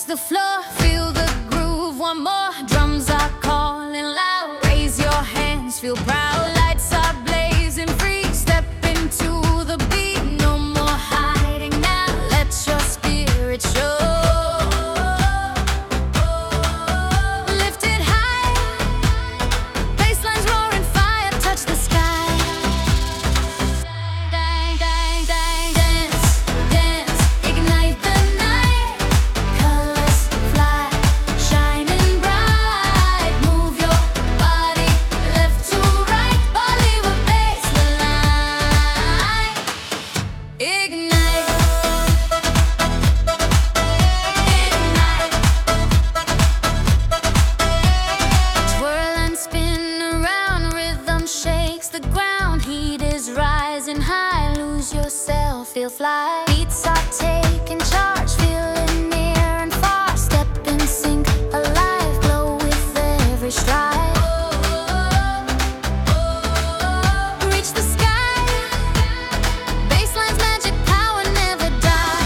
the floor, feel the groove. One more, drums are calling loud. Raise your hands, feel proud. Lights are blazing free. Step into the beat. No more hiding now. Let your spirit show. Lift it high. Basslines roaring, fire touch the sky. Dang, dang, dang, dance, dance, ignite the night. Colors fly, shining bright. Move your body left to right. Bollywood bassline. Ignite, ignite. Twirl and spin around, rhythm shakes the ground. Heat is rising high, lose yourself, feel fly. Beats are taking charge, feeling near and far. Step in sync, alive, glow with every stride. Reach the sky, bassline's magic power never die.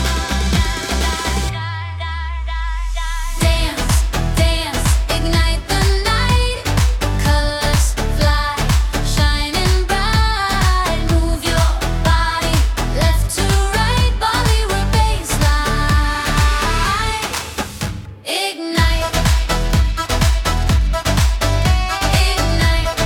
Dance, dance, ignite the night. Colors fly, shining bright. Move your body left to right. Bollywood bassline. Ignite, ignite.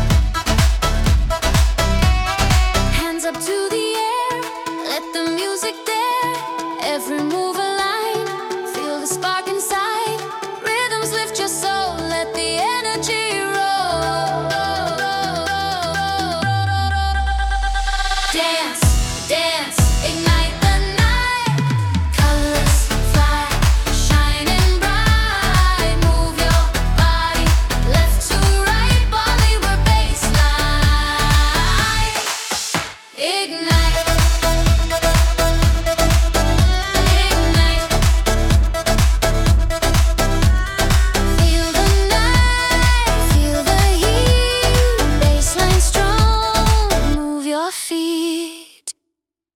Hands up to the air, let the music dare. Every move align, feel the spark inside. Rhythms lift your soul, let the energy roll. Dance,